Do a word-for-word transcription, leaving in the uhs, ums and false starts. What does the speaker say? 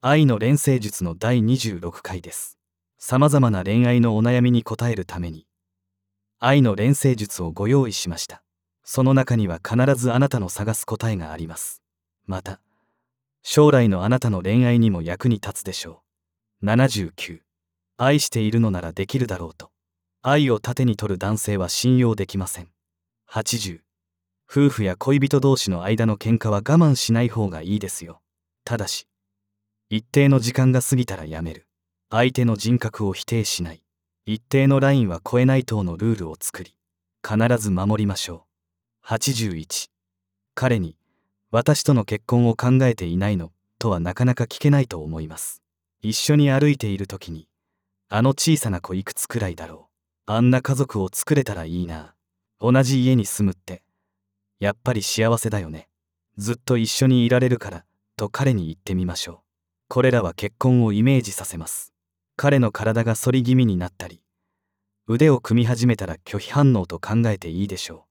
愛の錬成術のだいにじゅうろくかいです。さまざまな恋愛のお悩みに答えるために愛の錬成術をご用意しました。その中には必ずあなたの探す答えがあります。また将来のあなたの恋愛にも役に立つでしょう。ななじゅうきゅう、愛しているのならできるだろうと。愛を盾に取る男性は信用できません。はちじゅう、夫婦や恋人同士の間の喧嘩は我慢しない方がいいですよ。ただし一定の時間が過ぎたらやめる。相手の人格を否定しない。一定のラインは超えない等のルールを作り必ず守りましょう。はちじゅういち、彼に私との結婚を考えていないのとはなかなか聞けないと思います。一緒に歩いている時にあの小さな子いくつくらいだろう、あんな家族を作れたらいいな、同じ家に住むってやっぱり幸せだよね、ずっと一緒にいられるからと彼に言ってみましょう。これらは結婚をイメージさせます。彼の体が反り気味になったり腕を組み始めたら拒否反応と考えていいでしょう。